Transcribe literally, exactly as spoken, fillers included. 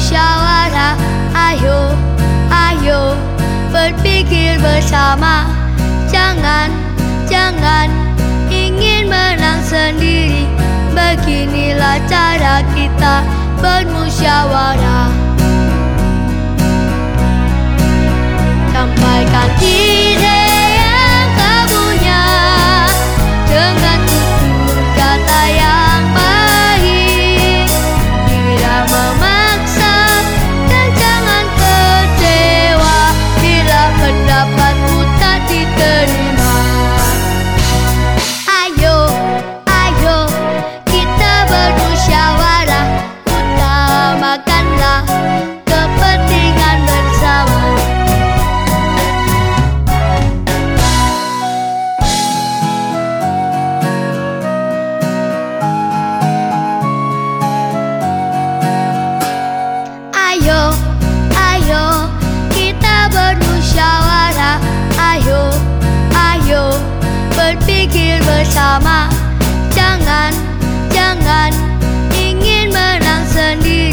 bermusyawarah. Ayo, ayo berpikir bersama. Jangan, jangan ingin menang sendiri. Beginilah cara kita bermusyawarah. Sampaikan ide yang kau punya dengan tutur kata yang baik. Tidak memaksa dan jangan kecewa bila pendapatmu tak diterima. Ayo, ayo kita bermusyawarah. Utamakanlah kepentingan bersama. Ayo, ayo kita bermusyawarah. Ayo, ayo berpikir bersama. Jangan, jangan ingin menang sendiri.